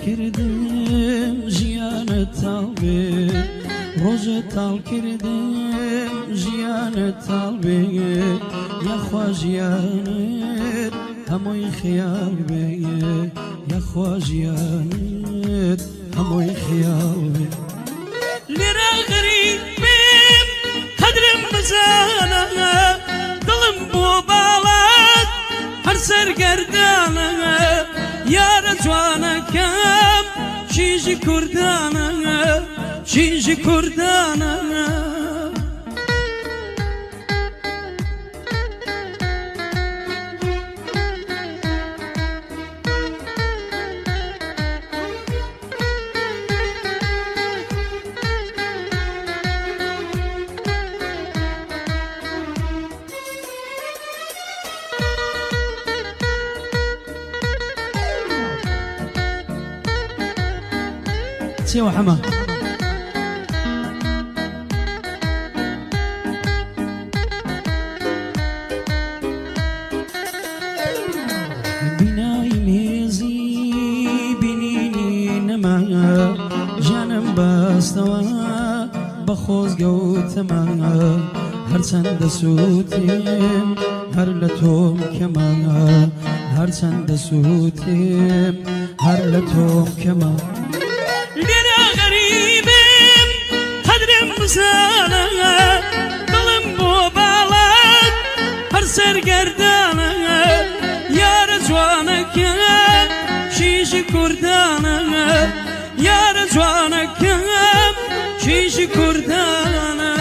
کردم ژیانت تاڵ بێ ڕۆژە تاڵ کردم ژیانت تاڵ بێ یاخوا ژیانت هەمووی خیاڵ بێ یاخوا ژیانت هەمووی خیاڵ بێ لێرە غەریبم قەدرم بزانە دڵم بۆ باڵات هەر سەرگەردانە یارە جوانەکەم شیژی کوردانە شیژی کوردانە سيوا حما بناي ميزي بنيني نما جانم باستوا بخوز قوتما هر چند سوتم هر لتوم كما هر چند سوتم هر لتوم كما لێرە غەریبم قەدرم بزانە دڵم بۆ باڵات هەر سەرگەردانە یارە جوانەکەم شیژی کوردانە یارە جوانەکەم شیژی کوردانە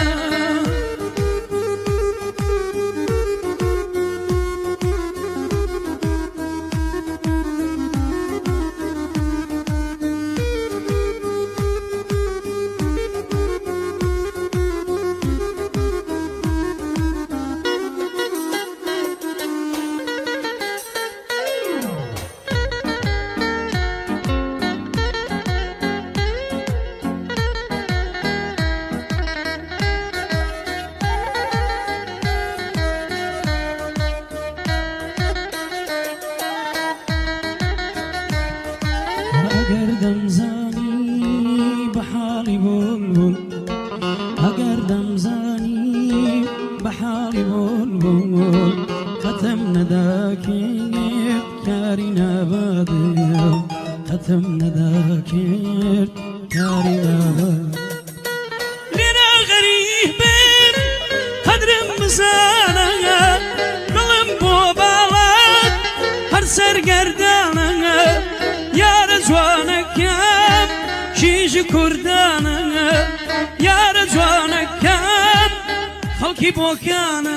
ئەگەر دەمزانی بەحاڵی بولبول ئەگەر دەمزانی بەحاڵی بولبول قەتم نەداکرد کاری نابادێ قەتم نەداکرد کاری نابادێ لێرە غەریبم قەدرم بزانە دڵم بۆ باڵات هەر سەرگەردانە یارە جوانەکەم شیژی کوردانە یارە جوانەکەم خەڵکی بۆکانە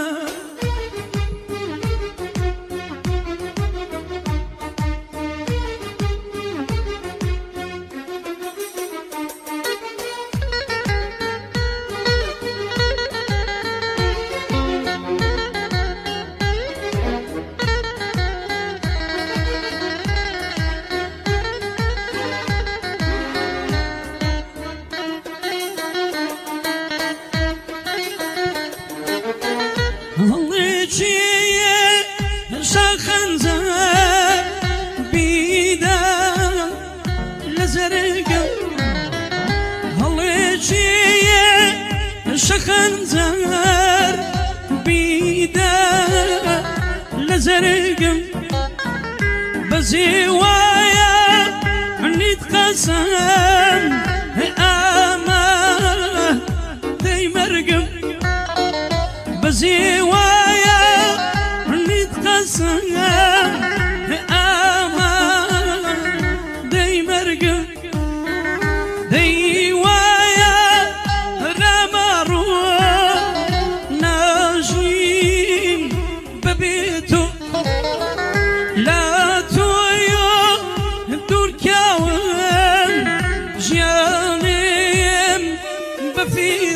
شخنزر بیدم لزرگم هلیچیه شخنزر بیدم لزرگم بزیوایا نیت قسم اما دی مرگم بزیوایا أما دي مرقم دي وايا رمارو ناجين ببيتو لا تويو دور كاون جانيم بفي